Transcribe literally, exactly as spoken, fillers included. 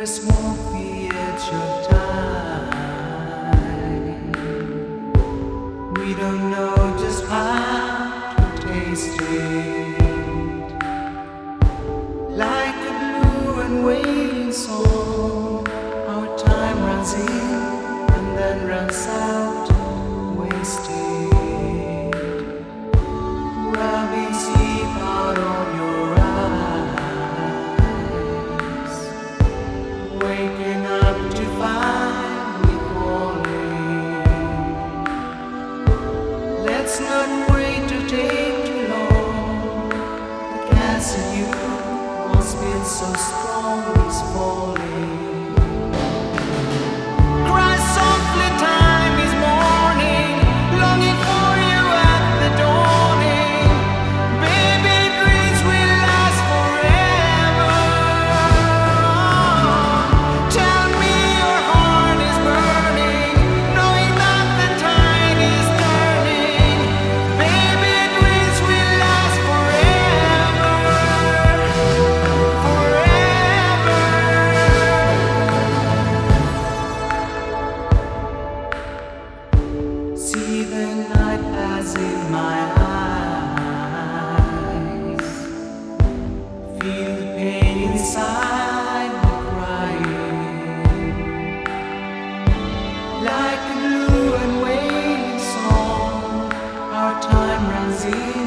just walk the edge of time. We don't know just how to taste it. Like a blue and wailing song, our time runs in and then runs out, wasted. Rubbing sleep out on your eyes, waking up to find me calling. Let's not wait to take too long. The gas in you must be so strong is falling. Cry softly, time is mourning, longing for you at the dawning. Baby, dreams will last forever. Tell me your heart is burning, knowing that the tide is turning. Baby, dreams will last forever, forever. See the night pass in my eyes, feel the pain inside me crying. Like a blue and wailing song, our time runs in